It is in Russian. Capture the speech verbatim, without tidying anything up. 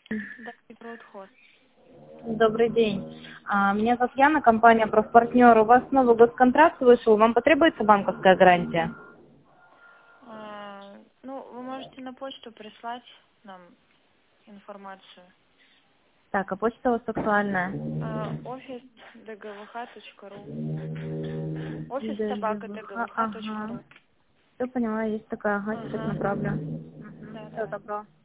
Да, Гипроутхоз. Добрый день. А, Меня зовут Яна, компания «Профпартнер». У вас новый госконтракт вышел. Вам потребуется банковская гарантия? А, ну, вы можете на почту прислать нам информацию. Так, а почта у вас актуальная? А, офис дгвх.ру. Офис собака ДЖВХ, ага. дгвх.ру. Все поняла, есть такая. Ага, сейчас Ага. направлю. Да, Все, давай. добро.